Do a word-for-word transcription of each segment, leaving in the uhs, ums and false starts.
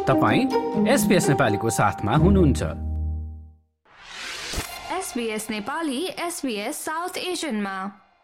तपाईं एसबीएस नेपालीको साथमा हुनुहुन्छ। एसबीएस नेपाली एसबीएस साउथ एशियनमा।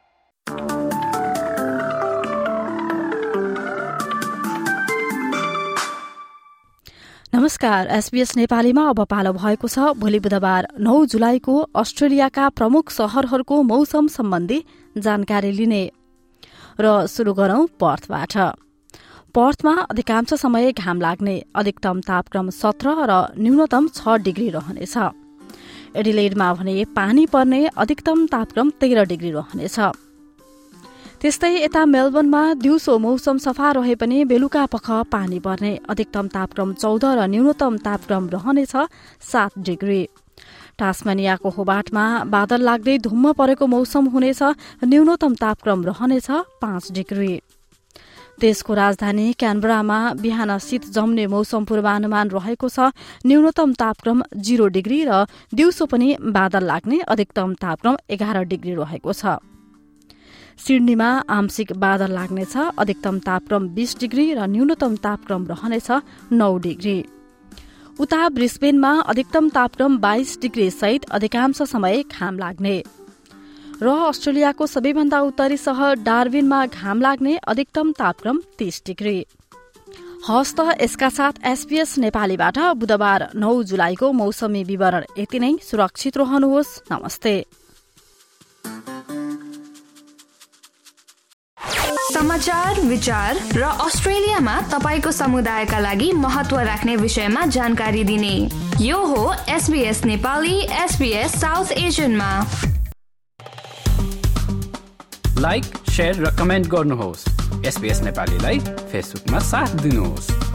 नमस्कार, एसबीएस नेपालीमा अब पालो भएको छ भोलि बुधबार नौ जुलाईको अस्ट्रेलियाका प्रमुख शहरहरूको मौसम सम्बन्धी जानकारी लिने। र सुरु गरौं पर्थबाट। पर्थमा अधिकांश समय घाम लाग्ने, अधिकतम तापक्रम सत्रह र न्यूनतम छ डिग्री रहनेछ। एडिलेडमा भने पानी पर्ने, अधिकतम तापक्रम तेह्र डिग्री रहनेछ। त्यस्तै यता मेलबर्नमा दिउँसो मौसम सफा रहे पनि बेलुका पख पानी पर्ने, अधिकतम तापक्रम चौध र न्यूनतम तापक्रम रहनेछ सात डिग्री। टास्मानियाको होबार्टमा बादल लाग्दै धुम्म परेको मौसम हुनेछ, न्यूनतम तापक्रम रहनेछ पाँच डिग्री। देशको राजधानी क्यानबरामा बिहान शीत जम्ने मौसम पूर्वानुमान रहेको छ, न्यूनतम तापक्रम जीरो डिग्री र दिउँसो पनि बादल लाग्ने, अधिकतम तापक्रम एघार डिग्री रहेको छ। सिडनीमा आंशिक बादल लाग्नेछ, अधिकतम तापक्रम बीस डिग्री र न्यूनतम तापक्रम रहनेछ नौ डिग्री। उता ब्रिस्बेनमा अधिकतम तापक्रम बाइस डिग्री सहित अधिकांश समय घाम लाग्ने। र अस्ट्रेलियाको सबैभन्दा उत्तरी शहर डार्विनमा घाम लाग्ने, अधिकतम तापक्रम तीस डिग्री। हस्त यसका साथ एसबीएस नेपालीबाट बुधबार नौ जुलाईको मौसमी विवरण यति नै। सुरक्षित रहनुहोस्। नमस्ते। समाचार, विचार र अस्ट्रेलियामा तपाईको समुदायका लागि महत्व राख्ने विषयमा जानकारी दिने यो हो एसबीएस नेपाली एसबीएस साउथ एशियनमा। लाइक, शेयर र कमेन्ट गर्नुहोस्। एसबीएस नेपालीलाई फेसबुकमा साथ दिनुहोस्।